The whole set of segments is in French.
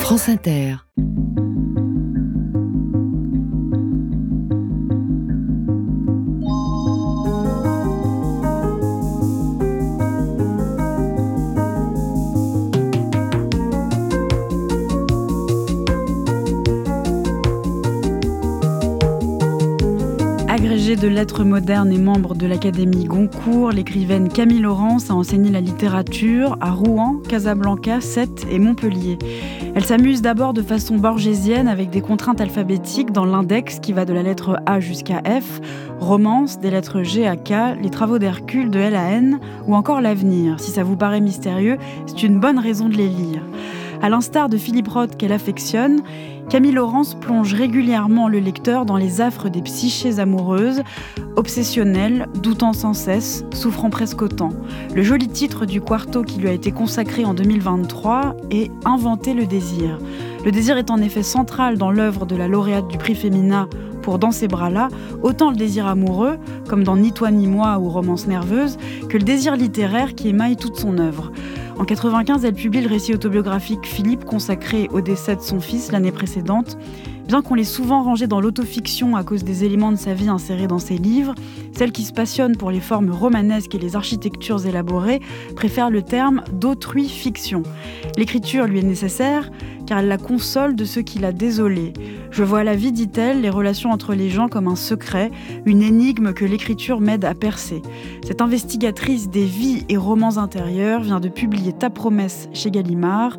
France Inter. Agrégée de lettres modernes et membre de l'Académie Goncourt, l'écrivaine Camille Laurence a enseigné la littérature à Rouen, Casablanca, Sète et Montpellier. Elle s'amuse d'abord de façon borgésienne avec des contraintes alphabétiques dans l'index qui va de la lettre A jusqu'à F, romance des lettres G à K, les travaux d'Hercule de L à N ou encore l'avenir. Si ça vous paraît mystérieux, c'est une bonne raison de les lire. À l'instar de Philippe Roth qu'elle affectionne, Camille Laurence plonge régulièrement le lecteur dans les affres des psychés amoureuses, obsessionnelles, doutant sans cesse, souffrant presque autant. Le joli titre du quarto qui lui a été consacré en 2023 est « Inventer le désir ». Le désir est en effet central dans l'œuvre de la lauréate du prix Femina pour Dans ces bras-là, autant le désir amoureux, comme dans Ni toi ni moi ou Romance nerveuse, que le désir littéraire qui émaille toute son œuvre. En 1995, elle publie le récit autobiographique Philippe, consacré au décès de son fils l'année précédente. Bien qu'on l'ait souvent rangé dans l'autofiction à cause des éléments de sa vie insérés dans ses livres, celle qui se passionne pour les formes romanesques et les architectures élaborées préfère le terme d'autrui fiction. L'écriture lui est nécessaire car elle la console de ceux qui l'a désolée. Je vois la vie, dit-elle, les relations entre les gens comme un secret, une énigme que l'écriture m'aide à percer. Cette investigatrice des vies et romans intérieurs vient de publier Ta promesse chez Gallimard,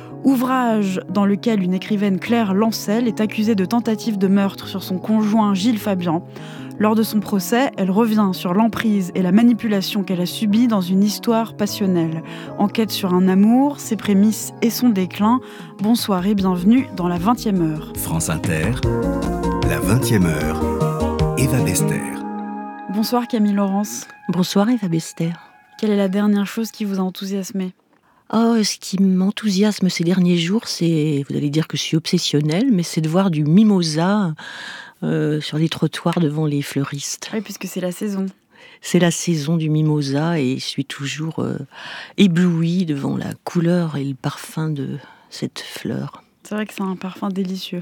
ouvrage dans lequel une écrivaine, Claire Lancel, est accusée de tentative de meurtre sur son conjoint Gilles Fabian. Lors de son procès, elle revient sur l'emprise et la manipulation qu'elle a subie dans une histoire passionnelle. Enquête sur un amour, ses prémices et son déclin. Bonsoir et bienvenue dans la 20e heure. France Inter, la 20e heure, Eva Bester. Bonsoir Camille Laurence. Bonsoir Eva Bester. Quelle est la dernière chose qui vous a enthousiasmé ? Ce qui m'enthousiasme ces derniers jours, c'est, vous allez dire que je suis obsessionnelle, mais c'est de voir du mimosa sur les trottoirs devant les fleuristes. Oui, puisque c'est la saison. C'est la saison du mimosa et je suis toujours éblouie devant la couleur et le parfum de cette fleur. C'est vrai que c'est un parfum délicieux.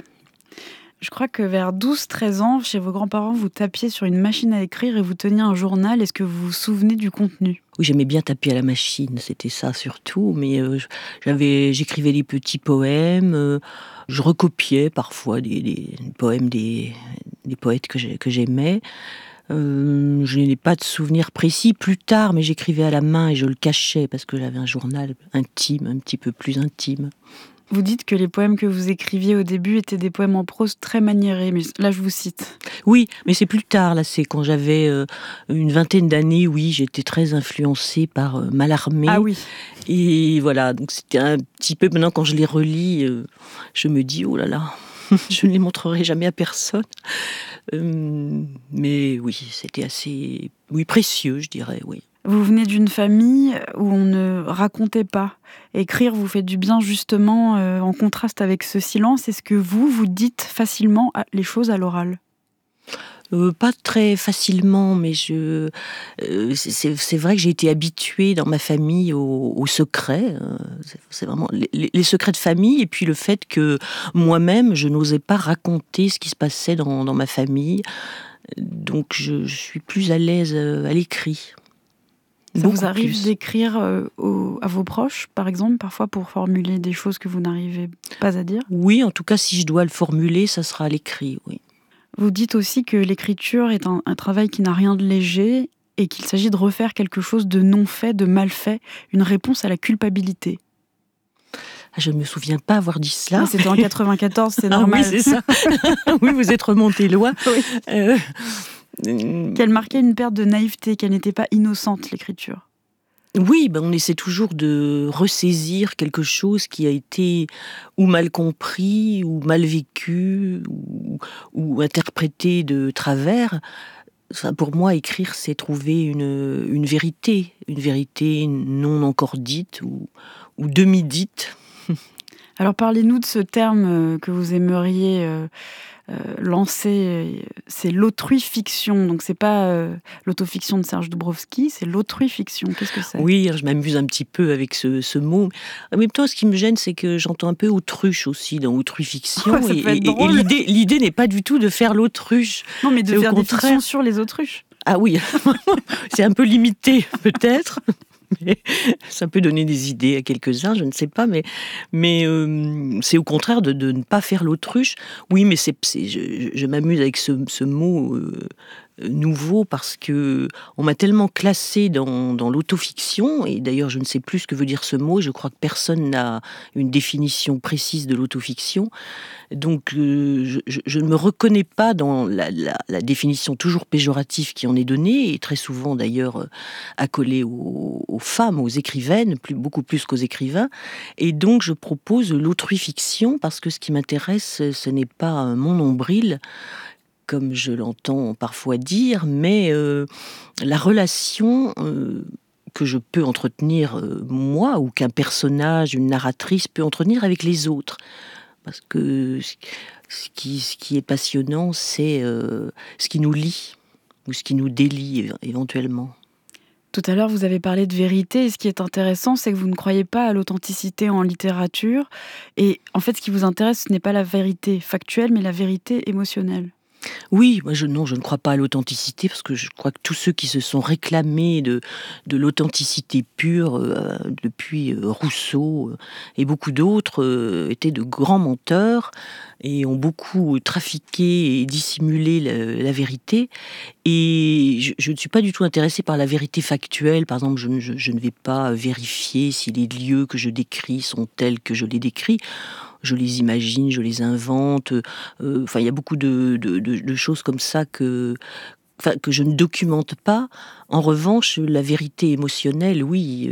Je crois que vers 12-13 ans, chez vos grands-parents, vous tapiez sur une machine à écrire et vous teniez un journal. Est-ce que vous vous souvenez du contenu ? Oui, j'aimais bien taper à la machine, c'était ça surtout, mais j'écrivais des petits poèmes, je recopiais parfois des poèmes des poètes que j'aimais. Je n'ai pas de souvenir précis plus tard, mais j'écrivais à la main et je le cachais parce que j'avais un journal intime, un petit peu plus intime. Vous dites que les poèmes que vous écriviez au début étaient des poèmes en prose très maniérés, mais là je vous cite. Oui, mais c'est plus tard, là, c'est quand j'avais une vingtaine d'années, oui, j'étais très influencée par Mallarmé. Ah oui. Et voilà, donc c'était un petit peu, maintenant quand je les relis, je me dis, oh là là, je ne les montrerai jamais à personne. Mais oui, c'était assez précieux, je dirais, oui. Vous venez d'une famille où on ne racontait pas. Écrire vous fait du bien justement en contraste avec ce silence. Est-ce que vous dites facilement les choses à l'oral ? Pas très facilement, mais c'est vrai que j'ai été habituée dans ma famille au secret. C'est vraiment les secrets de famille, et puis le fait que moi-même, je n'osais pas raconter ce qui se passait dans ma famille. Donc je suis plus à l'aise à l'écrit. Ça vous arrive d'écrire à vos proches, par exemple, parfois pour formuler des choses que vous n'arrivez pas à dire ? Oui, en tout cas, si je dois le formuler, ça sera à l'écrit, oui. Vous dites aussi que l'écriture est un travail qui n'a rien de léger et qu'il s'agit de refaire quelque chose de non fait, de mal fait, une réponse à la culpabilité. Je ne me souviens pas avoir dit cela. C'était en 94, c'est normal. Oui, c'est ça. Oui, vous êtes remonté loin. Oui. Qu'elle marquait une perte de naïveté, qu'elle n'était pas innocente, l'écriture. Oui, on essaie toujours de ressaisir quelque chose qui a été ou mal compris, ou mal vécu, ou interprété de travers. Enfin, pour moi, écrire, c'est trouver une vérité non encore dite ou demi-dite. Alors parlez-nous de ce terme que vous aimeriez lancé, c'est l'autruifiction. Donc c'est pas l'autofiction de Serge Doubrovski, c'est l'autruifiction. Qu'est-ce que c'est ? Oui, je m'amuse un petit peu avec ce mot. En même temps, ce qui me gêne, c'est que j'entends un peu autruche aussi dans autruifiction. Ça peut être drôle. Et l'idée n'est pas du tout de faire l'autruche. Non, mais de C'est au faire des contraire. fictions sur les autruches. Ah oui, c'est un peu limité peut-être. Mais ça peut donner des idées à quelques-uns, je ne sais pas, mais c'est au contraire de ne pas faire l'autruche. Oui, mais je m'amuse avec ce mot nouveau parce que on m'a tellement classé dans l'autofiction, et d'ailleurs je ne sais plus ce que veut dire ce mot, je crois que personne n'a une définition précise de l'autofiction, donc je ne me reconnais pas dans la définition toujours péjorative qui en est donnée, et très souvent d'ailleurs accolée aux femmes, aux écrivaines, beaucoup plus qu'aux écrivains, et donc je propose l'autruifiction parce que ce qui m'intéresse, ce n'est pas mon nombril, comme je l'entends parfois dire, mais la relation que je peux entretenir moi, ou qu'un personnage, une narratrice peut entretenir avec les autres. Parce que ce qui est passionnant, c'est ce qui nous lie, ou ce qui nous délie éventuellement. Tout à l'heure, vous avez parlé de vérité, et ce qui est intéressant, c'est que vous ne croyez pas à l'authenticité en littérature. Et en fait, ce qui vous intéresse, ce n'est pas la vérité factuelle, mais la vérité émotionnelle. Oui, moi je ne crois pas à l'authenticité, parce que je crois que tous ceux qui se sont réclamés de l'authenticité pure depuis Rousseau et beaucoup d'autres étaient de grands menteurs et ont beaucoup trafiqué et dissimulé la vérité. Et je ne suis pas du tout intéressée par la vérité factuelle. Par exemple, je ne vais pas vérifier si les lieux que je décris sont tels que je les décris. Je les imagine, je les invente. Il y a beaucoup de choses comme ça que je ne documente pas. En revanche, la vérité émotionnelle, oui,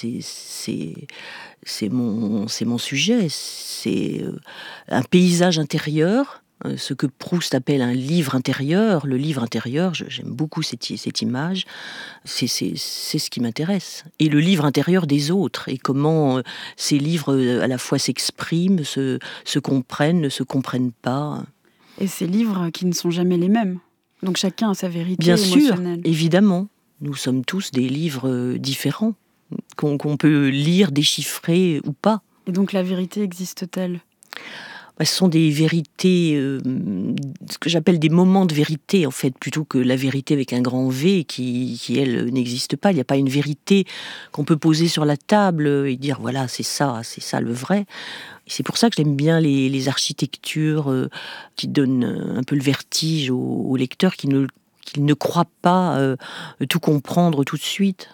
c'est mon sujet. C'est un paysage intérieur. Ce que Proust appelle un livre intérieur. Le livre intérieur, j'aime beaucoup cette image, c'est ce qui m'intéresse. Et le livre intérieur des autres, et comment ces livres à la fois s'expriment, se comprennent, ne se comprennent pas. Et ces livres qui ne sont jamais les mêmes. Donc chacun a sa vérité Bien émotionnelle. sûr, évidemment. Nous sommes tous des livres différents, qu'on peut lire, déchiffrer ou pas. Et donc la vérité existe-t-elle ? Ce sont des vérités, ce que j'appelle des moments de vérité, en fait, plutôt que la vérité avec un grand V qui elle, n'existe pas. Il n'y a pas une vérité qu'on peut poser sur la table et dire, voilà, c'est ça le vrai. Et c'est pour ça que j'aime bien les architectures qui donnent un peu le vertige aux lecteurs qui ne croient pas tout comprendre tout de suite.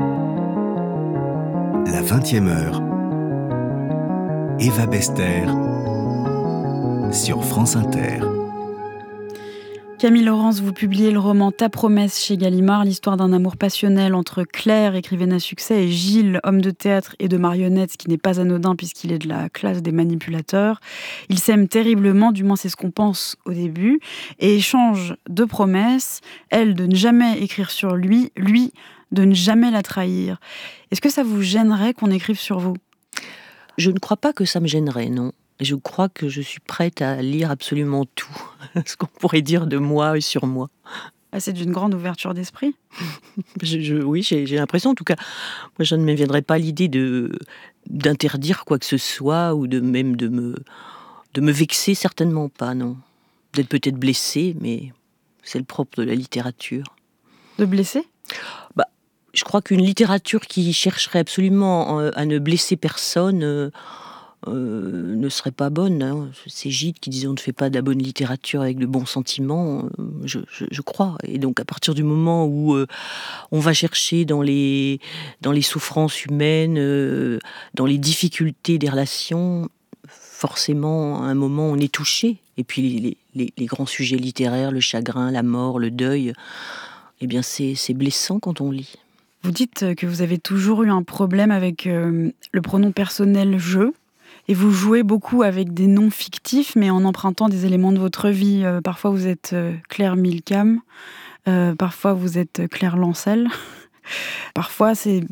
La 20e heure. Eva Bester sur France Inter. Camille Laurence, vous publiez le roman Ta promesse chez Gallimard, l'histoire d'un amour passionnel entre Claire, écrivaine à succès, et Gilles, homme de théâtre et de marionnettes, ce qui n'est pas anodin puisqu'il est de la classe des manipulateurs. Ils s'aiment terriblement, du moins c'est ce qu'on pense au début, et échangent deux promesses, elle de ne jamais écrire sur lui de ne jamais la trahir. Est-ce que ça vous gênerait qu'on écrive sur vous ? Je ne crois pas que ça me gênerait, non. Je crois que je suis prête à lire absolument tout, ce qu'on pourrait dire de moi et sur moi. Ah, c'est d'une grande ouverture d'esprit. Oui, j'ai l'impression, en tout cas, moi je ne me viendrait pas l'idée d'interdire quoi que ce soit, ou de me vexer, certainement pas, non. D'être peut-être blessée, mais c'est le propre de la littérature. De blesser ? Je crois qu'une littérature qui chercherait absolument à ne blesser personne ne serait pas bonne. Hein. C'est Gide qui disait on ne fait pas de la bonne littérature avec de bons sentiments, je crois. Et donc à partir du moment où on va chercher dans les souffrances humaines, dans les difficultés des relations, forcément à un moment on est touché. Et puis les grands sujets littéraires, le chagrin, la mort, le deuil, eh bien c'est blessant quand on lit. Vous dites que vous avez toujours eu un problème avec le pronom personnel « je ». Et vous jouez beaucoup avec des noms fictifs, mais en empruntant des éléments de votre vie. Parfois, vous êtes Claire Milcam. Parfois, vous êtes Claire Lancel. Parfois, c'est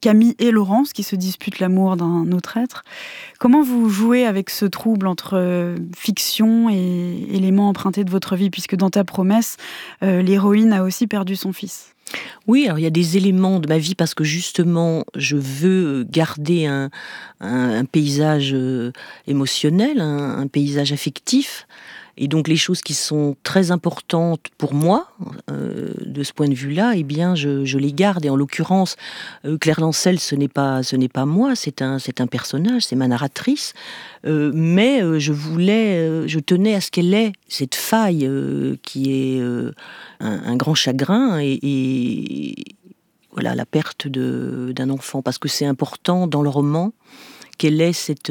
Camille et Laurence qui se disputent l'amour d'un autre être. Comment vous jouez avec ce trouble entre fiction et éléments empruntés de votre vie, puisque dans Ta promesse, l'héroïne a aussi perdu son fils? Oui, alors il y a des éléments de ma vie parce que justement, je veux garder un paysage émotionnel, un paysage affectif. Et donc les choses qui sont très importantes pour moi, de ce point de vue-là, eh bien je les garde. Et en l'occurrence, Claire Lancel, ce n'est pas moi, c'est un personnage, c'est ma narratrice. Mais je tenais à ce qu'elle ait cette faille qui est un grand chagrin et voilà la perte d'un enfant, parce que c'est important dans le roman qu'elle ait cette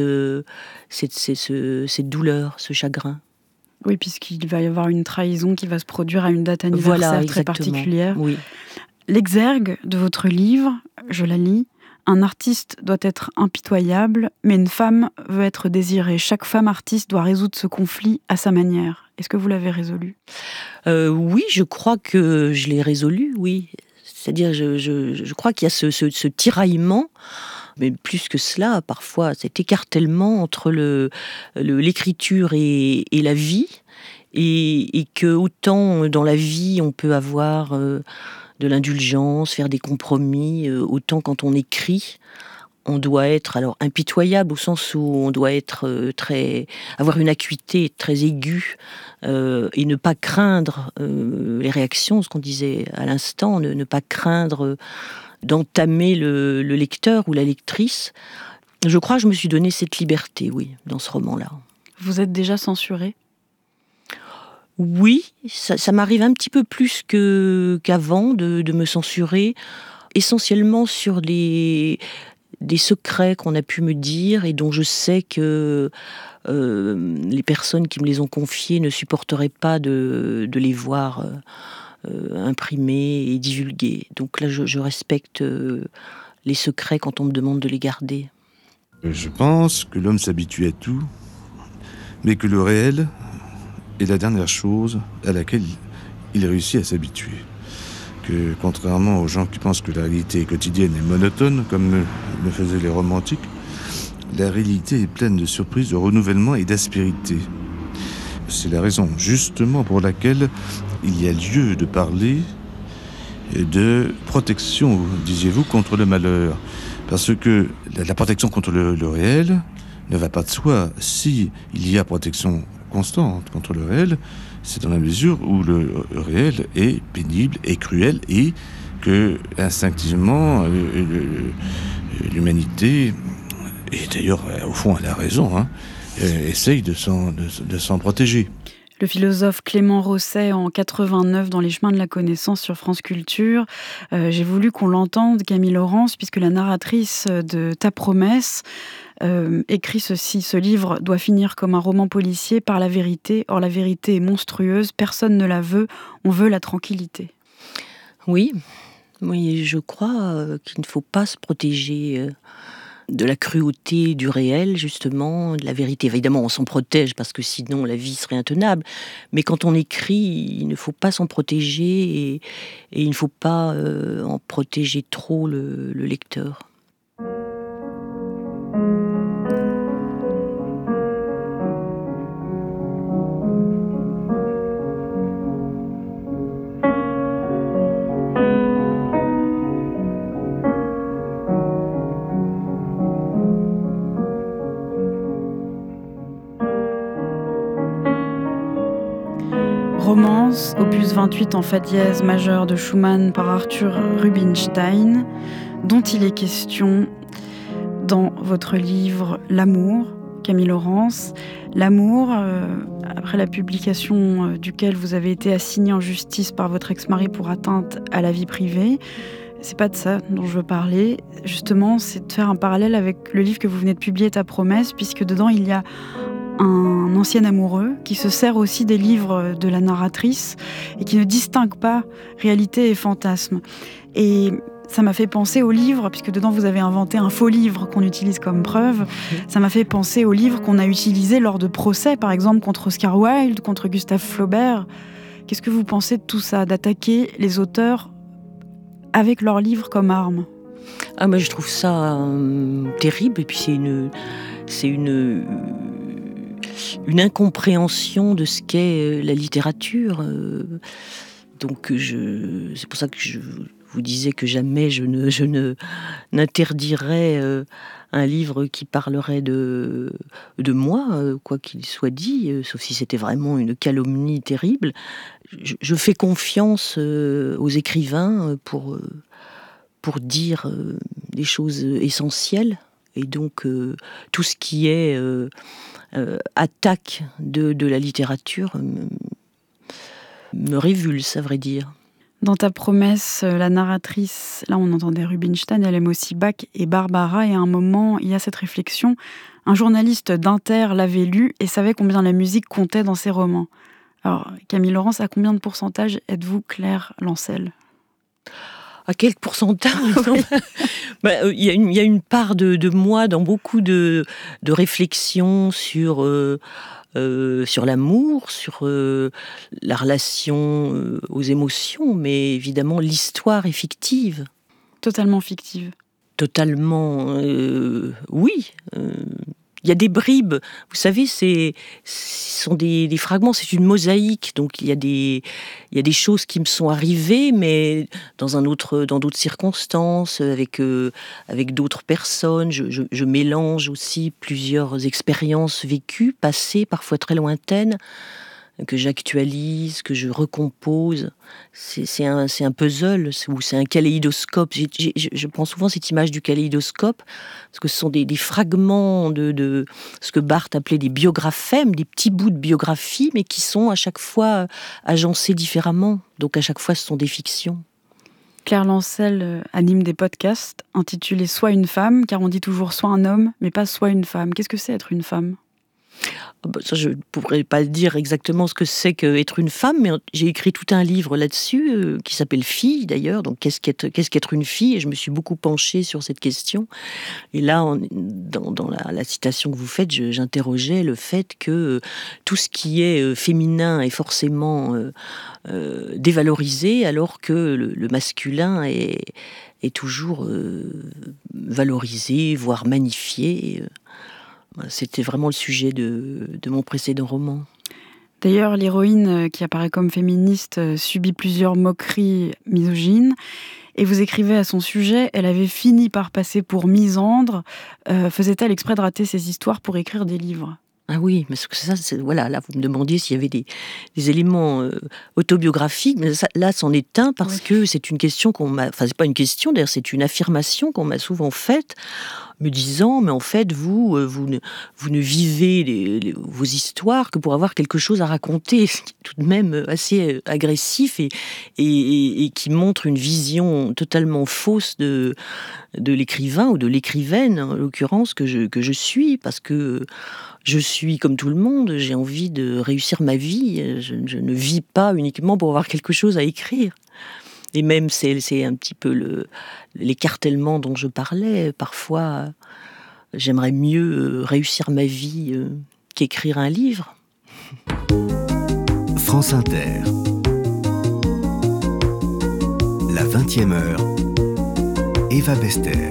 douleur, ce chagrin. Oui, puisqu'il va y avoir une trahison qui va se produire à une date anniversaire très particulière. Oui. L'exergue de votre livre, je la lis, « Un artiste doit être impitoyable, mais une femme veut être désirée. Chaque femme artiste doit résoudre ce conflit à sa manière. » Est-ce que vous l'avez résolu ? Oui, je crois que je l'ai résolu, oui. C'est-à-dire, je crois qu'il y a ce tiraillement. Mais plus que cela, parfois, cet écartèlement entre l'écriture et la vie, et que autant dans la vie on peut avoir de l'indulgence, faire des compromis, autant quand on écrit, on doit être alors impitoyable au sens où on doit être avoir une acuité très aiguë et ne pas craindre les réactions, ce qu'on disait à l'instant, ne pas craindre d'entamer le lecteur ou la lectrice. Je crois que je me suis donné cette liberté, oui, dans ce roman-là. Vous êtes déjà censurée ? Oui, ça m'arrive un petit peu plus qu'avant de me censurer, essentiellement sur des secrets qu'on a pu me dire et dont je sais que les personnes qui me les ont confiés ne supporteraient pas de les voir imprimés et divulgués. Donc là, je respecte les secrets quand on me demande de les garder. Je pense que l'homme s'habitue à tout, mais que le réel est la dernière chose à laquelle il réussit à s'habituer. Que contrairement aux gens qui pensent que la réalité quotidienne est monotone, comme le faisaient les romantiques, la réalité est pleine de surprises, de renouvellement et d'aspérité. C'est la raison justement pour laquelle il y a lieu de parler de protection, disiez-vous, contre le malheur. Parce que la protection contre le réel ne va pas de soi. Si il y a protection constante contre le réel, c'est dans la mesure où le réel est pénible et cruel et que, instinctivement, l'humanité, et d'ailleurs, au fond, elle a raison, essaye de s'en protéger. Le philosophe Clément Rosset en 89 dans Les chemins de la connaissance sur France Culture. J'ai voulu qu'on l'entende, Camille Laurence, puisque la narratrice de Ta promesse écrit ceci: ce livre doit finir comme un roman policier par la vérité. Or la vérité est monstrueuse, personne ne la veut, on veut la tranquillité. Oui, je crois qu'il ne faut pas se protéger de la cruauté du réel, justement, de la vérité. Évidemment, on s'en protège parce que sinon la vie serait intenable. Mais quand on écrit, il ne faut pas s'en protéger et il ne faut pas en protéger trop le lecteur. Romance, opus 28 en fa dièse majeur de Schumann par Arthur Rubinstein, dont il est question dans votre livre L'amour, Camille Laurence. L'amour, après la publication duquel vous avez été assigné en justice par votre ex-mari pour atteinte à la vie privée. C'est pas de ça dont je veux parler. Justement, c'est de faire un parallèle avec le livre que vous venez de publier, Ta promesse, puisque dedans il y a un ancien amoureux qui se sert aussi des livres de la narratrice et qui ne distingue pas réalité et fantasme. Et ça m'a fait penser au livre, puisque dedans vous avez inventé un faux livre qu'on utilise comme preuve. Ça m'a fait penser au livre qu'on a utilisé lors de procès, par exemple contre Oscar Wilde, contre Gustave Flaubert. Qu'est-ce que vous pensez de tout ça, d'attaquer les auteurs avec leurs livres comme arme ? Ah, moi je trouve ça terrible, et puis c'est une incompréhension de ce qu'est la littérature. Donc c'est pour ça que je vous disais que jamais je ne n'interdirais un livre qui parlerait de moi, quoi qu'il soit dit, sauf si c'était vraiment une calomnie terrible. Je fais confiance aux écrivains pour dire des choses essentielles, et donc tout ce qui est attaque de la littérature me révulse, à vrai dire. Dans ta promesse, la narratrice, là on entendait Rubinstein, elle aime aussi Bach et Barbara, et à un moment, il y a cette réflexion. Un journaliste d'Inter l'avait lu et savait combien la musique comptait dans ses romans. Alors, Camille Laurence, à combien de pourcentage êtes-vous Claire Lancel ? À quel pourcentage ? Il y a une part de moi dans beaucoup de réflexions sur l'amour, sur la relation aux émotions, mais évidemment l'histoire est fictive. Totalement fictive. Totalement, oui. Il y a des bribes, vous savez, ce sont des fragments, c'est une mosaïque, donc il y a des choses qui me sont arrivées, mais dans d'autres circonstances, avec d'autres personnes. Je mélange aussi plusieurs expériences vécues, passées, parfois très lointaines, que j'actualise, que je recompose. C'est un puzzle, ou c'est un kaléidoscope. Je prends souvent cette image du kaléidoscope, parce que ce sont des fragments de ce que Barthes appelait des biographèmes, des petits bouts de biographie, mais qui sont à chaque fois agencés différemment. Donc à chaque fois, ce sont des fictions. Claire Lancel anime des podcasts intitulés « Sois une femme », car on dit toujours « soit un homme », mais pas « soit une femme ». Qu'est-ce que c'est être une femme ? Ça, je ne pourrais pas dire exactement ce que c'est qu'être une femme, mais j'ai écrit tout un livre là-dessus, qui s'appelle « Fille » d'ailleurs. Donc, qu'est-ce qu'être une fille ? Et je me suis beaucoup penchée sur cette question. Et là, dans la citation que vous faites, j'interrogeais le fait que tout ce qui est féminin est forcément dévalorisé, alors que le masculin est toujours valorisé, voire magnifié. C'était vraiment le sujet de mon précédent roman. D'ailleurs, l'héroïne qui apparaît comme féministe subit plusieurs moqueries misogynes. Et vous écrivez à son sujet, elle avait fini par passer pour misandre. Faisait-elle exprès de rater ses histoires pour écrire des livres ? Ah oui, mais ça, voilà, là vous me demandiez s'il y avait des éléments autobiographiques, mais là c'en est un, parce que c'est une question c'est pas une question, d'ailleurs c'est une affirmation qu'on m'a souvent faite, me disant, mais en fait vous ne vivez vos histoires que pour avoir quelque chose à raconter, ce qui est tout de même assez agressif et qui montre une vision totalement fausse de l'écrivain ou de l'écrivaine, en l'occurrence, que je suis, parce que je suis comme tout le monde, j'ai envie de réussir ma vie, je ne vis pas uniquement pour avoir quelque chose à écrire. Et même, c'est un petit peu l'écartèlement dont je parlais. Parfois, j'aimerais mieux réussir ma vie qu'écrire un livre. France Inter. La 20e heure. Eva Bester.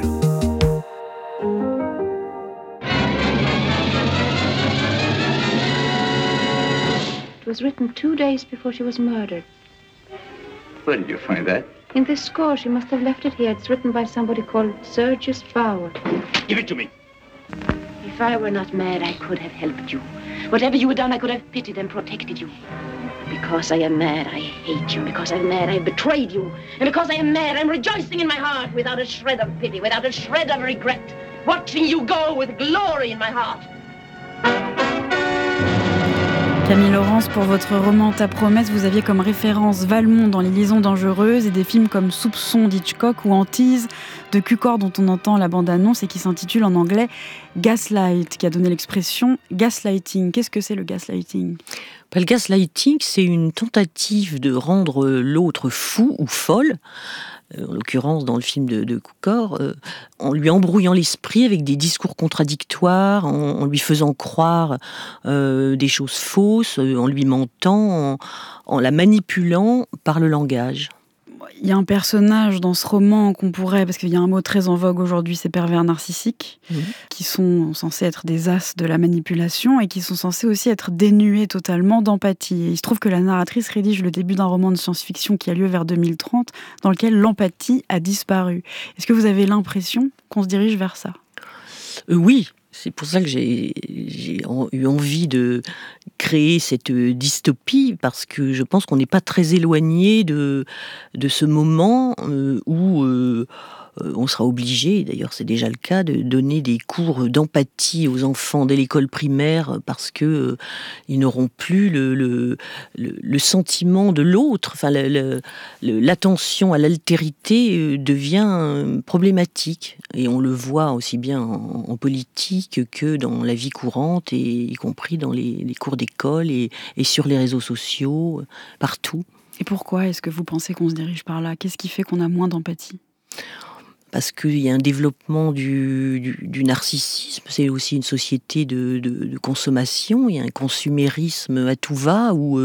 It was written 2 days before she was murdered. Where did you find that? In this score, she must have left it here. It's written by somebody called Sergius Bauer. Give it to me. If I were not mad, I could have helped you. Whatever you had done, I could have pitied and protected you. Because I am mad, I hate you. Because I am mad, I have betrayed you. And because I am mad, I'm rejoicing in my heart without a shred of pity, without a shred of regret. Watching you go with glory in my heart. Camille Laurence, pour votre roman Ta promesse, vous aviez comme référence Valmont dans Les Liaisons dangereuses et des films comme Soupçon d'Hitchcock ou Antise de Cukor dont on entend la bande-annonce et qui s'intitule en anglais Gaslight, qui a donné l'expression gaslighting. Qu'est-ce que c'est le gaslighting ? Le gaslighting, c'est une tentative de rendre l'autre fou ou folle, en l'occurrence dans le film de Cukor, en lui embrouillant l'esprit avec des discours contradictoires, en lui faisant croire des choses fausses, en lui mentant, en la manipulant par le langage. Il y a un personnage dans ce roman qu'on pourrait, parce qu'il y a un mot très en vogue aujourd'hui, c'est pervers narcissiques, qui sont censés être des as de la manipulation et qui sont censés aussi être dénués totalement d'empathie. Et il se trouve que la narratrice rédige le début d'un roman de science-fiction qui a lieu vers 2030, dans lequel l'empathie a disparu. Est-ce que vous avez l'impression qu'on se dirige vers ça ? Oui. C'est pour ça que j'ai eu envie de créer cette dystopie, parce que je pense qu'on n'est pas très éloigné de ce moment où on sera obligé, d'ailleurs c'est déjà le cas, de donner des cours d'empathie aux enfants dès l'école primaire, parce que ils n'auront plus le sentiment de l'autre. Enfin, l'attention à l'altérité devient problématique, et on le voit aussi bien en politique que dans la vie courante, et y compris dans les cours d'école et sur les réseaux sociaux, partout. Et pourquoi est-ce que vous pensez qu'on se dirige par là ? Qu'est-ce qui fait qu'on a moins d'empathie ? Parce qu'il y a un développement du narcissisme, c'est aussi une société de consommation, il y a un consumérisme à tout va, où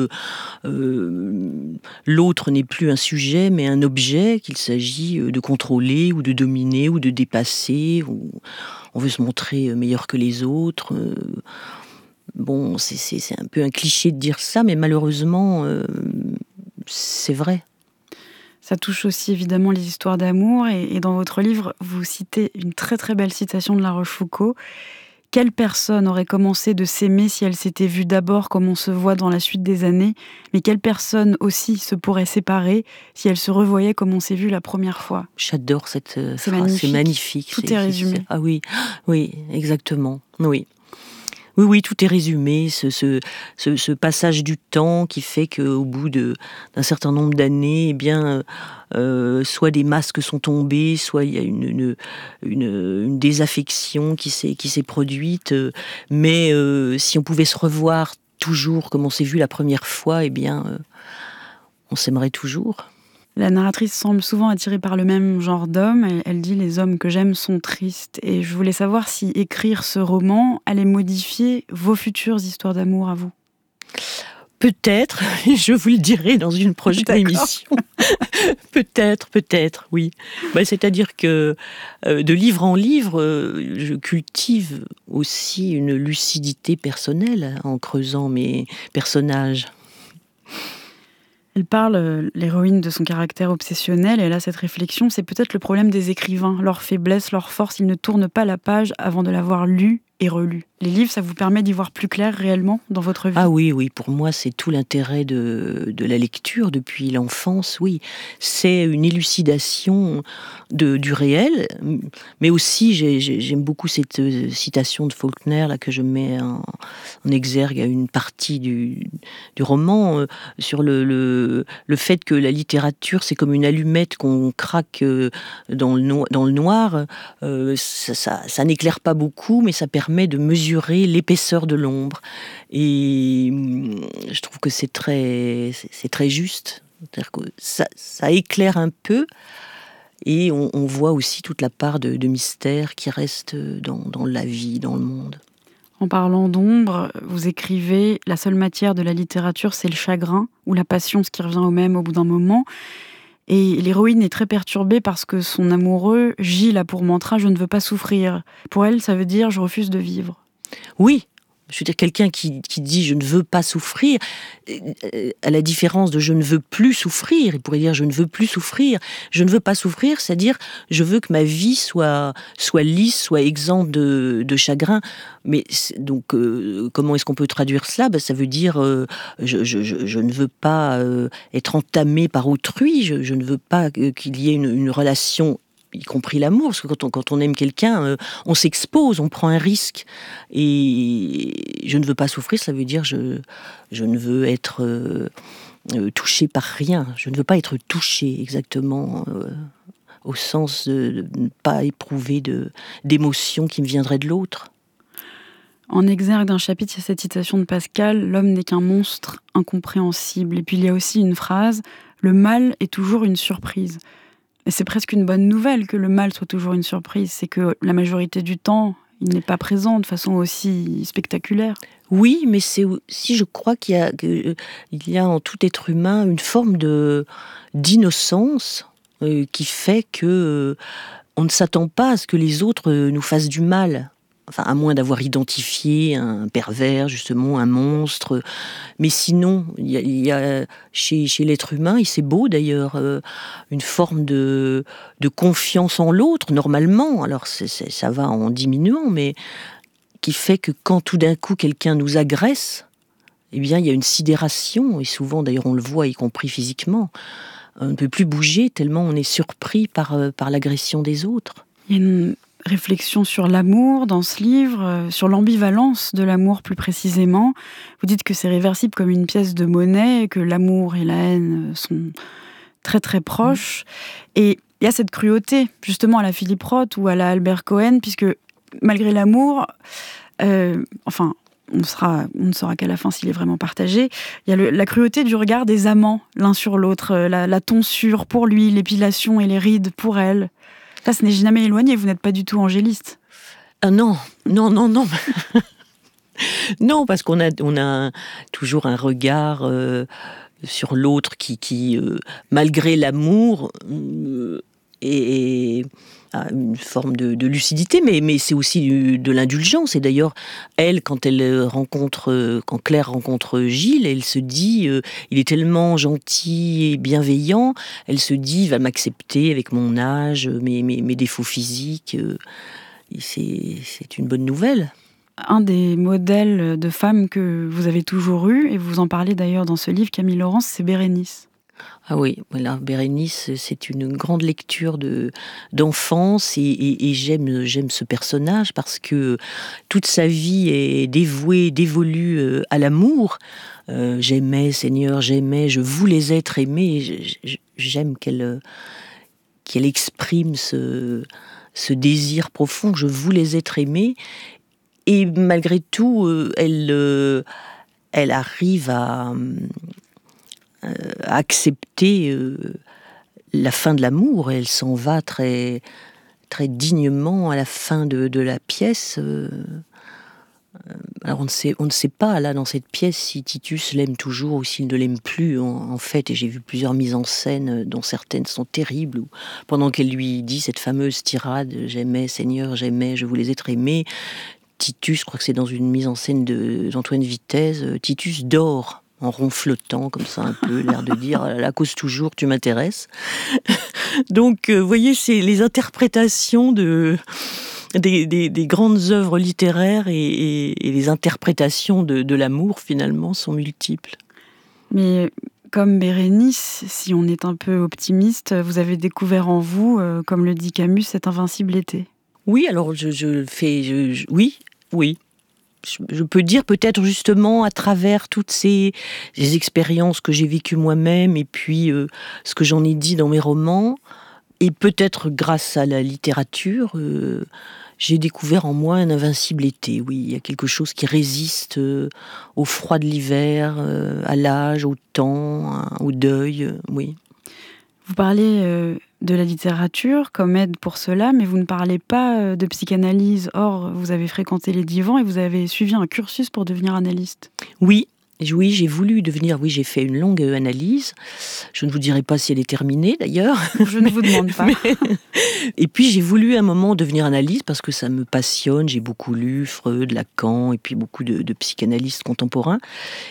l'autre n'est plus un sujet, mais un objet qu'il s'agit de contrôler, ou de dominer, ou de dépasser, ou on veut se montrer meilleur que les autres. Bon, c'est un peu un cliché de dire ça, mais malheureusement, c'est vrai. Ça touche aussi évidemment les histoires d'amour, et dans votre livre, vous citez une très très belle citation de La Rochefoucauld. « Quelle personne aurait commencé de s'aimer si elle s'était vue d'abord comme on se voit dans la suite des années, mais quelle personne aussi se pourrait séparer si elle se revoyait comme on s'est vu la première fois ?» J'adore cette phrase, magnifique. C'est magnifique. Tout est résumé. Ah oui, exactement, oui. Oui, tout est résumé, ce passage du temps qui fait qu'au bout d'un certain nombre d'années, eh bien, soit des masques sont tombés, soit il y a une désaffection qui s'est produite, mais si on pouvait se revoir toujours comme on s'est vu la première fois, eh bien, on s'aimerait toujours. La narratrice semble souvent attirée par le même genre d'hommes. Elle dit « Les hommes que j'aime sont tristes ». Et je voulais savoir si écrire ce roman allait modifier vos futures histoires d'amour à vous. Peut-être, je vous le dirai dans une prochaine émission. Peut-être, oui. C'est-à-dire que de livre en livre, je cultive aussi une lucidité personnelle en creusant mes personnages. Elle parle, l'héroïne, de son caractère obsessionnel, et elle a cette réflexion, c'est peut-être le problème des écrivains. Leur faiblesse, leur force, ils ne tournent pas la page avant de l'avoir lue et relue. Les livres, ça vous permet d'y voir plus clair réellement dans votre vie ? Ah oui, pour moi, c'est tout l'intérêt de la lecture depuis l'enfance, oui. C'est une élucidation du réel, mais aussi, j'aime beaucoup cette citation de Faulkner, là, que je mets en exergue à une partie du roman, sur le fait que la littérature, c'est comme une allumette qu'on craque dans le noir. Ça n'éclaire pas beaucoup, mais ça permet de mesurer l'épaisseur de l'ombre, et je trouve que c'est très juste. C'est-à-dire que ça éclaire un peu, et on voit aussi toute la part de mystère qui reste dans la vie, dans le monde. En parlant d'ombre, vous écrivez « La seule matière de la littérature, c'est le chagrin, ou la passion, ce qui revient au même au bout d'un moment ». Et l'héroïne est très perturbée parce que son amoureux, Gilles, a pour mantra « Je ne veux pas souffrir ». Pour elle, ça veut dire « Je refuse de vivre ». Oui, je veux dire, quelqu'un qui dit « je ne veux pas souffrir », à la différence de « je ne veux plus souffrir », il pourrait dire « je ne veux plus souffrir ». Je ne veux pas souffrir, c'est-à-dire je veux que ma vie soit lisse, soit exempte de chagrin. Mais donc, comment est-ce qu'on peut traduire cela ? Ça veut dire je ne veux pas être entamé par autrui, je ne veux pas qu'il y ait une relation, y compris l'amour, parce que quand on aime quelqu'un, on s'expose, on prend un risque. Et je ne veux pas souffrir, ça veut dire je ne veux être touché par rien. Je ne veux pas être touché, exactement, au sens de ne pas éprouver d'émotions qui me viendraient de l'autre. En exergue d'un chapitre, il y a cette citation de Pascal, « L'homme n'est qu'un monstre incompréhensible ». Et puis il y a aussi une phrase, « Le mal est toujours une surprise ». Et c'est presque une bonne nouvelle que le mal soit toujours une surprise. C'est que la majorité du temps, il n'est pas présent de façon aussi spectaculaire. Oui, mais c'est aussi, je crois qu'il y a en tout être humain une forme d'innocence qui fait que on ne s'attend pas à ce que les autres nous fassent du mal. Enfin, à moins d'avoir identifié un pervers, justement, un monstre. Mais sinon, il y a chez l'être humain, et c'est beau d'ailleurs, une forme de confiance en l'autre, normalement. Alors, ça va en diminuant, mais qui fait que quand tout d'un coup quelqu'un nous agresse, eh bien, il y a une sidération, et souvent, d'ailleurs, on le voit, y compris physiquement. On ne peut plus bouger tellement on est surpris par l'agression des autres. Il y a une réflexion sur l'amour dans ce livre, sur l'ambivalence de l'amour plus précisément. Vous dites que c'est réversible comme une pièce de monnaie, que l'amour et la haine sont très très proches. Et il y a cette cruauté, justement à la Philippe Roth ou à la Albert Cohen, puisque malgré l'amour, on ne saura qu'à la fin s'il est vraiment partagé. Il y a la cruauté du regard des amants, l'un sur l'autre, la tonsure pour lui, l'épilation et les rides pour elle. Là, ce n'est jamais éloigné, vous n'êtes pas du tout angéliste. Ah non. Non, parce qu'on a toujours un regard sur l'autre qui malgré l'amour, et a une forme de lucidité, mais c'est aussi de l'indulgence. Et d'ailleurs, elle, quand Claire rencontre Gilles, elle se dit, il est tellement gentil et bienveillant, elle se dit, il va m'accepter avec mon âge, mes défauts physiques. C'est une bonne nouvelle. Un des modèles de femmes que vous avez toujours eu, et vous en parlez d'ailleurs dans ce livre, Camille Laurence, c'est Bérénice. Ah oui, voilà, Bérénice, c'est une grande lecture d'enfance et j'aime ce personnage parce que toute sa vie est dévolue à l'amour. J'aimais, Seigneur, j'aimais, je voulais être aimée. J'aime qu'elle exprime ce désir profond, je voulais être aimée. Et malgré tout, elle arrive à accepter la fin de l'amour, et elle s'en va très, très dignement à la fin de la pièce. Alors on ne sait pas là dans cette pièce si Titus l'aime toujours ou s'il ne l'aime plus en fait, et j'ai vu plusieurs mises en scène dont certaines sont terribles, où pendant qu'elle lui dit cette fameuse tirade « J'aimais, Seigneur, j'aimais, je voulais être aimé », Titus, je crois que c'est dans une mise en scène d'Antoine Vitesse, Titus dort en ronflotant, comme ça un peu, l'air de dire « à cause toujours, tu m'intéresses ». Donc, vous voyez, c'est les interprétations des grandes œuvres littéraires et les interprétations de l'amour, finalement, sont multiples. Mais comme Bérénice, si on est un peu optimiste, vous avez découvert en vous, comme le dit Camus, cette invincibilité. Oui, alors oui. Je peux dire peut-être justement à travers toutes ces expériences que j'ai vécues moi-même et puis ce que j'en ai dit dans mes romans, et peut-être grâce à la littérature, j'ai découvert en moi une invincibilité. Oui, il y a quelque chose qui résiste au froid de l'hiver, à l'âge, au temps, au deuil, oui. Vous parlez de la littérature comme aide pour cela, mais vous ne parlez pas de psychanalyse. Or, vous avez fréquenté les divans et vous avez suivi un cursus pour devenir analyste. Oui, j'ai voulu devenir... Oui, j'ai fait une longue analyse. Je ne vous dirai pas si elle est terminée, d'ailleurs. Je ne vous demande pas. Et puis, j'ai voulu à un moment devenir analyste parce que ça me passionne. J'ai beaucoup lu Freud, Lacan et puis beaucoup de psychanalystes contemporains.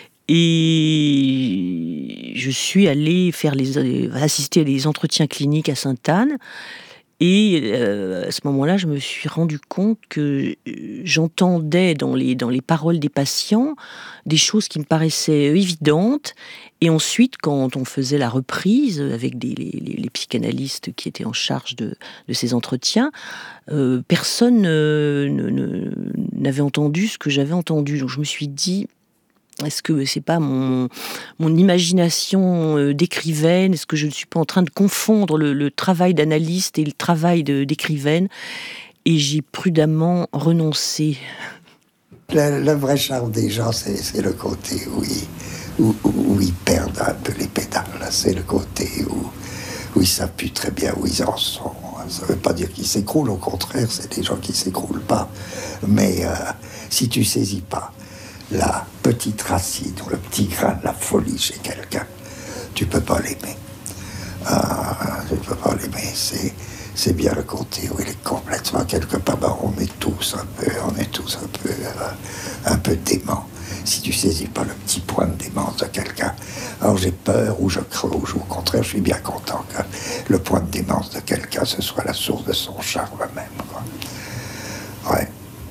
Et je suis allée assister à des entretiens cliniques à Sainte-Anne. Et à ce moment-là, je me suis rendu compte que j'entendais dans les paroles des patients des choses qui me paraissaient évidentes. Et ensuite, quand on faisait la reprise avec les psychanalystes qui étaient en charge de ces entretiens, personne n'avait entendu ce que j'avais entendu. Donc je me suis dit... Est-ce que c'est pas mon imagination d'écrivaine? Est-ce que je ne suis pas en train de confondre le travail d'analyste et le travail d'écrivaine? Et j'ai prudemment renoncé. Le vrai charme des gens, c'est le côté où ils perdent un peu les pédales. C'est le côté où ils savent plus très bien où ils en sont. Ça ne veut pas dire qu'ils s'écroulent, au contraire, c'est des gens qui ne s'écroulent pas. Mais si tu saisis pas la petite racine ou le petit grain de la folie chez quelqu'un, tu peux pas l'aimer. Tu peux pas l'aimer, c'est bien le côté où il est complètement quelque part. On est tous un peu dément. Si tu saisis pas le petit point de démence de quelqu'un, alors j'ai peur ou je creuse, ou au contraire, je suis bien content que le point de démence de quelqu'un, ce soit la source de son charme même, quoi. Ouais.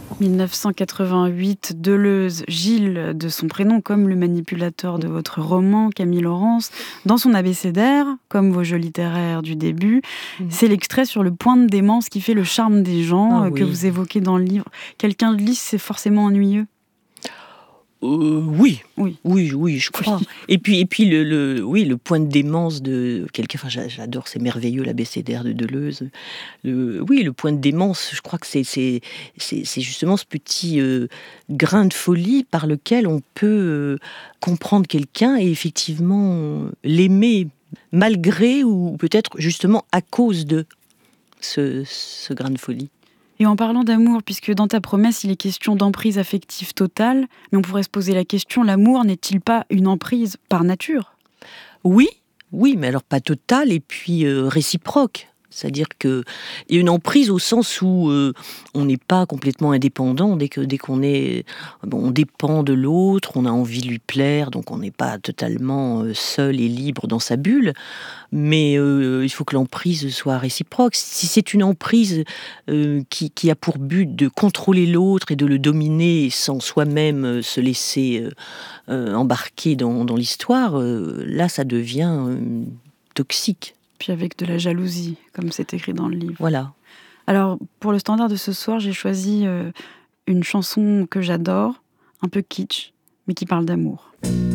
1988, Deleuze, Gilles, de son prénom, comme le manipulateur de votre roman, Camille Laurence, dans son abécédaire, comme vos jeux littéraires du début, c'est l'extrait sur le point de démence qui fait le charme des gens que vous évoquez dans le livre. Quelqu'un de lisse, c'est forcément ennuyeux ? Oui, je crois. Et puis le point de démence de quelqu'un. Enfin, j'adore, c'est merveilleux l'abécédaire de Deleuze. Le point de démence, je crois que c'est justement ce petit grain de folie par lequel on peut comprendre quelqu'un et effectivement l'aimer malgré ou peut-être justement à cause de ce grain de folie. Et en parlant d'amour, puisque dans ta promesse, il est question d'emprise affective totale, mais on pourrait se poser la question, l'amour n'est-il pas une emprise par nature ? Oui, mais alors pas totale et puis réciproque. C'est-à-dire qu'il y a une emprise au sens où on n'est pas complètement indépendant dès qu'on est... on dépend de l'autre, on a envie de lui plaire, donc on n'est pas totalement seul et libre dans sa bulle. Mais il faut que l'emprise soit réciproque. Si c'est une emprise qui a pour but de contrôler l'autre et de le dominer sans soi-même se laisser embarquer dans l'histoire, là ça devient toxique. Puis avec de la jalousie, comme c'est écrit dans le livre. Voilà. Alors, pour le standard de ce soir, j'ai choisi une chanson que j'adore, un peu kitsch, mais qui parle d'amour.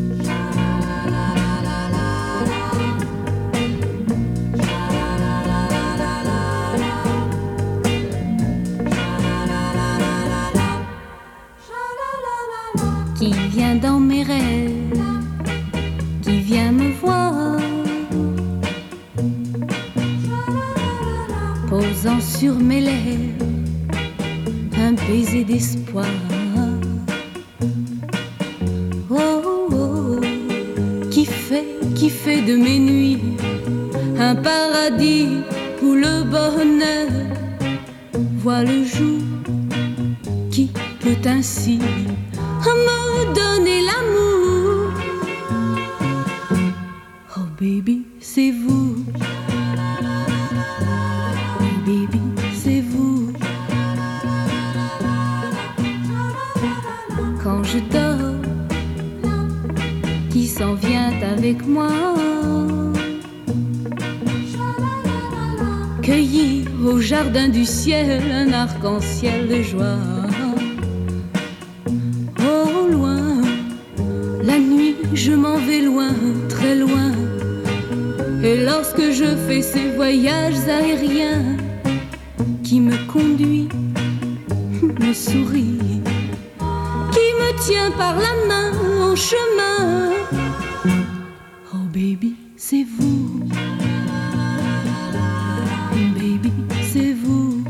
Qui vient dans mes rêves, qui vient me voir, posant sur mes lèvres un baiser d'espoir. Qui fait de mes nuits un paradis où le bonheur voit le jour. Qui peut ainsi me donner l'amour? Oh baby, c'est vous. Baby, c'est vous. Quand je dors, qui s'en vient avec moi, cueillir au jardin du ciel un arc-en-ciel de joie. Au loin, la nuit, je m'en vais loin, très loin. Et lorsque je fais ces voyages aériens qui me conduit, me sourit, qui me tient par la main en chemin. Oh baby, c'est vous. Baby, c'est vous.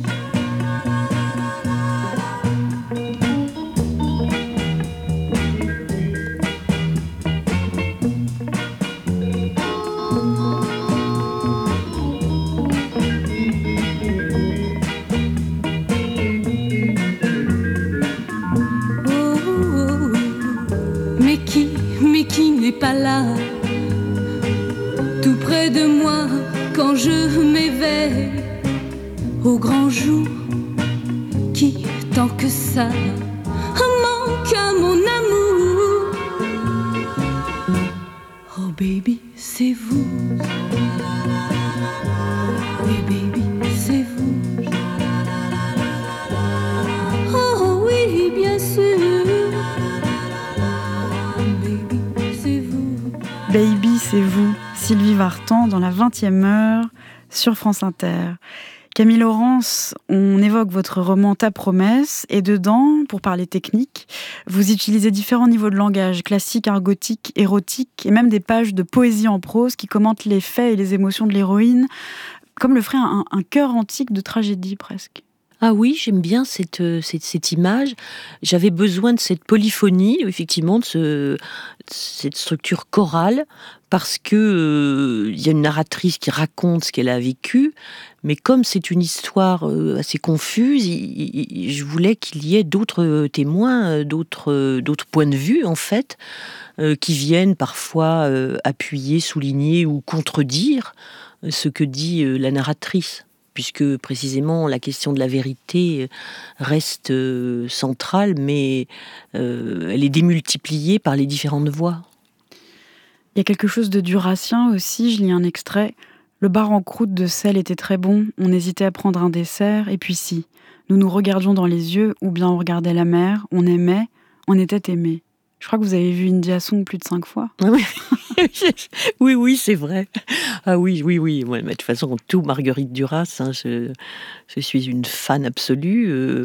Mais qui n'est pas là, tout près de moi quand je m'éveille au grand jour, qui tant que ça manque à mon amour. Oh baby, c'est vous. Oui baby, c'est vous. Oh oui, bien sûr. Baby, c'est vous, Sylvie Vartan, dans la 20e heure, sur France Inter. Camille Laurence, on évoque votre roman Ta promesse, et dedans, pour parler technique, vous utilisez différents niveaux de langage, classique, argotique, érotique, et même des pages de poésie en prose qui commentent les faits et les émotions de l'héroïne, comme le ferait un chœur antique de tragédie, presque. Ah oui, j'aime bien cette image. J'avais besoin de cette polyphonie, effectivement, de cette structure chorale, parce que y a une narratrice qui raconte ce qu'elle a vécu, mais comme c'est une histoire assez confuse, je voulais qu'il y ait d'autres témoins, d'autres points de vue, en fait, qui viennent parfois appuyer, souligner ou contredire ce que dit la narratrice. Puisque précisément la question de la vérité reste centrale, mais elle est démultipliée par les différentes voix. Il y a quelque chose de Durassien aussi, je lis un extrait. Le bar en croûte de sel était très bon, on hésitait à prendre un dessert, et puis si, nous nous regardions dans les yeux, ou bien on regardait la mer, on aimait, on était aimés. Je crois que vous avez vu India Song plus de 5 fois. Oui, c'est vrai. Ah oui. Ouais, mais de toute façon, tout Marguerite Duras, hein, je suis une fan absolue.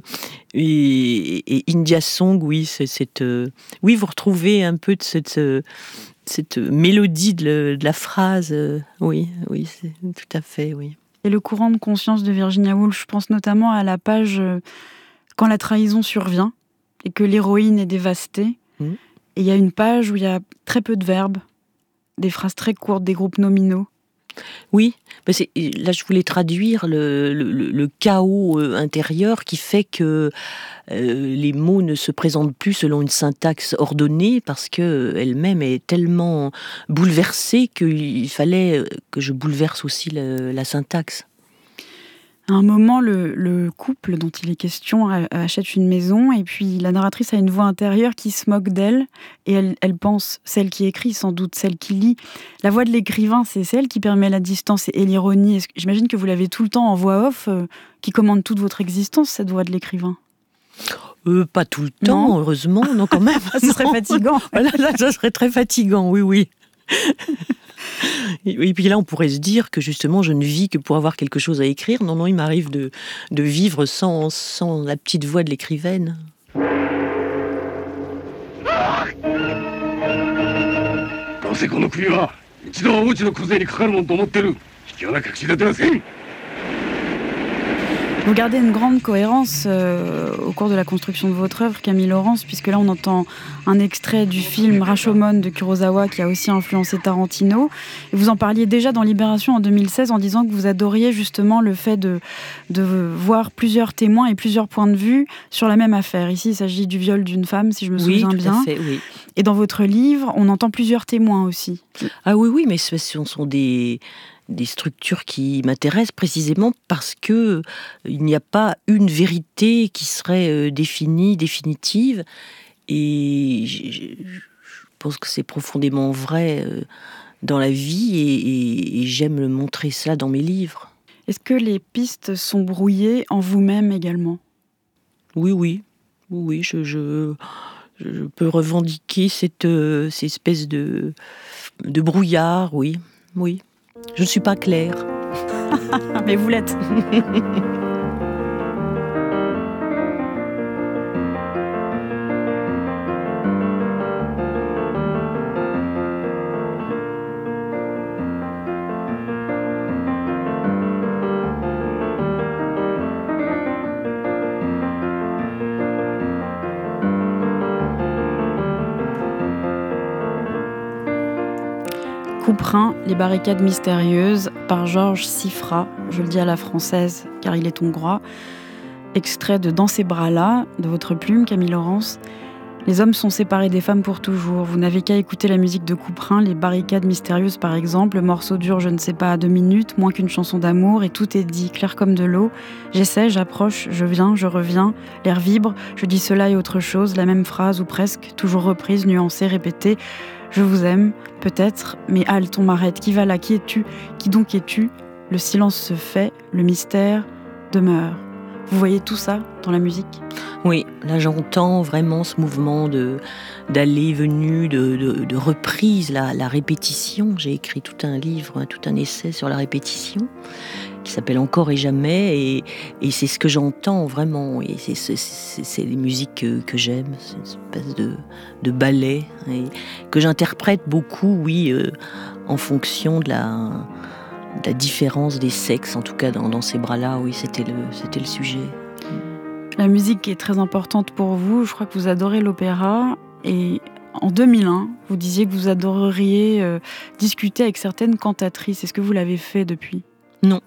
Et India Song, oui, oui, vous retrouvez un peu de cette mélodie de la phrase. Oui, c'est tout à fait, oui. Et le courant de conscience de Virginia Woolf, je pense notamment à la page quand la trahison survient et que l'héroïne est dévastée. Et il y a une page où il y a très peu de verbes, des phrases très courtes, des groupes nominaux. Oui, là je voulais traduire le chaos intérieur qui fait que les mots ne se présentent plus selon une syntaxe ordonnée parce qu'elle-même est tellement bouleversée qu'il fallait que je bouleverse aussi la syntaxe. À un moment, le couple dont il est question achète une maison et puis la narratrice a une voix intérieure qui se moque d'elle et elle pense, celle qui écrit, sans doute celle qui lit. La voix de l'écrivain, c'est celle qui permet la distance et l'ironie. J'imagine que vous l'avez tout le temps en voix off, qui commande toute votre existence, cette voix de l'écrivain. Pas tout le temps, non. Heureusement, non quand même. Ce serait fatigant. Voilà, ça serait très fatigant, oui. Et puis là, on pourrait se dire que justement, je ne vis que pour avoir quelque chose à écrire. Non, il m'arrive de vivre sans la petite voix de l'écrivaine. Vous gardez une grande cohérence au cours de la construction de votre œuvre, Camille Laurence, puisque là on entend un extrait du film Rashomon de Kurosawa qui a aussi influencé Tarantino. Et vous en parliez déjà dans Libération en 2016 en disant que vous adoriez justement le fait de voir plusieurs témoins et plusieurs points de vue sur la même affaire. Ici, il s'agit du viol d'une femme, si je me souviens bien. Oui, tout à fait, oui. Et dans votre livre, on entend plusieurs témoins aussi. Ah oui, mais ce sont des structures qui m'intéressent précisément parce que il n'y a pas une vérité qui serait définie, définitive. Et je pense que c'est profondément vrai dans la vie et j'aime le montrer ça dans mes livres. Est-ce que les pistes sont brouillées en vous-même également ? Oui, je peux revendiquer cette espèce de brouillard, oui. Je ne suis pas claire. Mais vous l'êtes. Couperin, Les barricades mystérieuses, par Georges Siffra, je le dis à la française car il est hongrois. Extrait de Dans ces bras-là, de votre plume, Camille Laurence. Les hommes sont séparés des femmes pour toujours. Vous n'avez qu'à écouter la musique de Couperin, Les barricades mystérieuses par exemple. Le morceau dure, je ne sais pas, 2 minutes, moins qu'une chanson d'amour, et tout est dit, clair comme de l'eau. J'essaie, j'approche, je viens, je reviens. L'air vibre, je dis cela et autre chose, la même phrase ou presque, toujours reprise, nuancée, répétée. Je vous aime, peut-être, mais halte, on m'arrête. Qui va là? Qui es-tu? Qui donc es-tu? Le silence se fait, le mystère demeure. Vous voyez tout ça dans la musique? Oui, là j'entends vraiment ce mouvement d'aller venue, de reprise, la répétition. J'ai écrit tout un livre, tout un essai sur la répétition qui s'appelle Encore et jamais, et c'est ce que j'entends vraiment, et c'est les musiques que j'aime, c'est une espèce de ballet, et que j'interprète beaucoup, oui, en fonction de la différence des sexes, en tout cas dans ces bras-là, oui, c'était le sujet. La musique est très importante pour vous. Je crois que vous adorez l'opéra. Et en 2001, vous disiez que vous adoreriez discuter avec certaines cantatrices. Est-ce que vous l'avez fait depuis ? Non.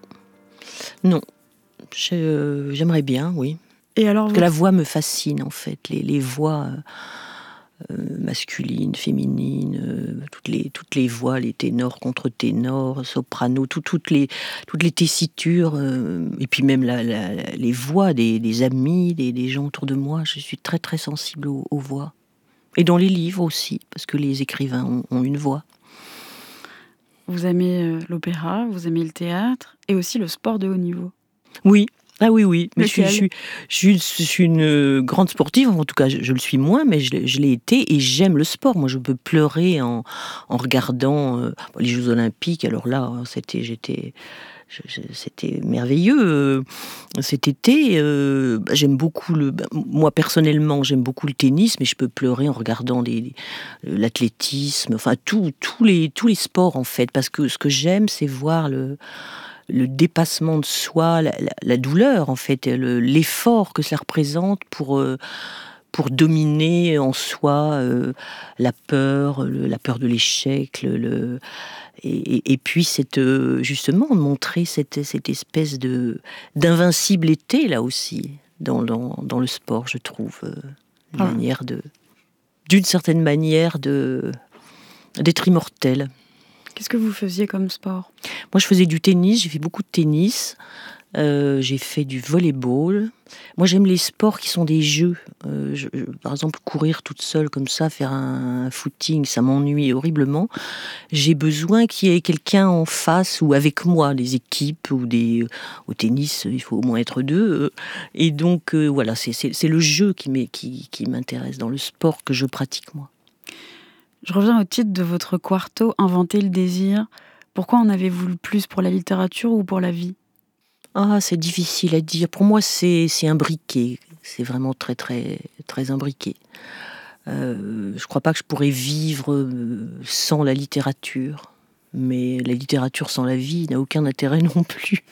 J'aimerais bien, oui. Et alors, parce que la voix me fascine, en fait. Les voix masculines, féminines, toutes les voix, les ténors, contre-ténors, sopranos, toutes les tessitures, et puis même les voix des amis, des gens autour de moi. Je suis très, très sensible aux voix. Et dans les livres aussi, parce que les écrivains ont une voix. Vous aimez l'opéra, vous aimez le théâtre, et aussi le sport de haut niveau. Oui. Ah oui. Mais je suis une grande sportive, en tout cas je le suis moins, mais je l'ai été et j'aime le sport. Moi je peux pleurer en regardant les Jeux Olympiques. Alors là, c'était merveilleux. Cet été, j'aime beaucoup moi personnellement, j'aime beaucoup le tennis, mais je peux pleurer en regardant l'athlétisme, enfin tous les sports en fait, parce que ce que j'aime, c'est voir le dépassement de soi, la douleur en fait, l'effort que ça représente pour dominer en soi la peur de l'échec, et puis justement montrer cette espèce d'invincibilité là aussi dans le sport, je trouve, d'une certaine manière d'être immortel. Qu'est-ce que vous faisiez comme sport ? Moi, je faisais du tennis, j'ai fait beaucoup de tennis, j'ai fait du volley-ball. Moi, j'aime les sports qui sont des jeux. Par exemple, courir toute seule comme ça, faire un footing, ça m'ennuie horriblement. J'ai besoin qu'il y ait quelqu'un en face ou avec moi, des équipes ou au tennis, il faut au moins être deux. Et donc, voilà, c'est le jeu qui m'intéresse dans le sport que je pratique moi. Je reviens au titre de votre quarto, Inventer le désir. Pourquoi en avez-vous le plus, pour la littérature ou pour la vie ? Ah, c'est difficile à dire. Pour moi, c'est imbriqué. C'est vraiment très, très, très imbriqué. Je crois pas que je pourrais vivre sans la littérature. Mais la littérature sans la vie n'a aucun intérêt non plus.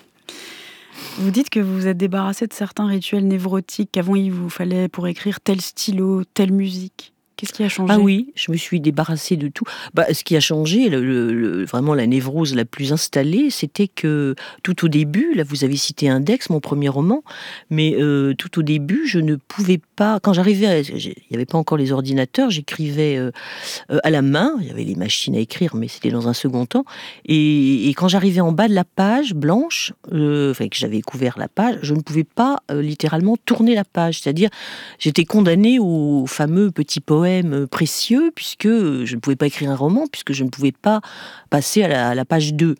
Vous dites que vous vous êtes débarrassé de certains rituels névrotiques, qu'avant il vous fallait pour écrire tel stylo, telle musique. Qu'est-ce qui a changé ? Ah oui, je me suis débarrassée de tout. Ce qui a changé, vraiment la névrose la plus installée, c'était que tout au début, là vous avez cité Index, mon premier roman, mais tout au début, je ne pouvais pas, quand j'arrivais, il n'y avait pas encore les ordinateurs, j'écrivais à la main, il y avait les machines à écrire, mais c'était dans un second temps, et quand j'arrivais en bas de la page blanche, que j'avais couvert la page, je ne pouvais pas littéralement tourner la page, c'est-à-dire j'étais condamnée au fameux petit poème précieux, puisque je ne pouvais pas écrire un roman, puisque je ne pouvais pas passer à la page 2.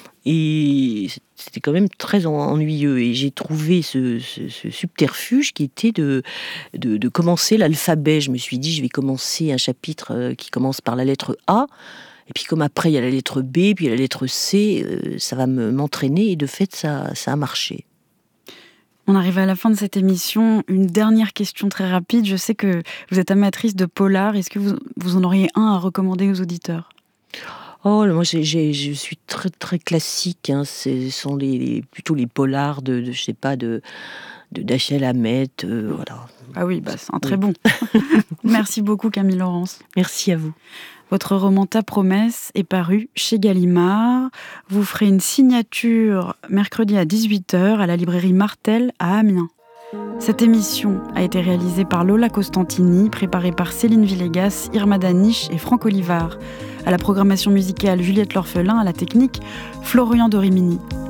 Et c'était quand même très ennuyeux. Et j'ai trouvé ce subterfuge qui était de commencer l'alphabet. Je me suis dit, je vais commencer un chapitre qui commence par la lettre A, et puis comme après il y a la lettre B, puis il y a la lettre C, ça va m'entraîner, et de fait ça a marché. On arrive à la fin de cette émission. Une dernière question très rapide. Je sais que vous êtes amatrice de polar. Est-ce que vous en auriez un à recommander aux auditeurs ? Oh, moi je suis très très classique. Ce sont plutôt les polars de Dashiell Hammett. Voilà. Ah oui, c'est un très bon. Merci beaucoup Camille Laurence. Merci à vous. Votre roman Ta promesse est paru chez Gallimard. Vous ferez une signature mercredi à 18h à la librairie Martel à Amiens. Cette émission a été réalisée par Lola Costantini, préparée par Céline Villegas, Irma Daniche et Franck Olivard. À la programmation musicale, Juliette L'Orphelin, à la technique, Florian Dorimini.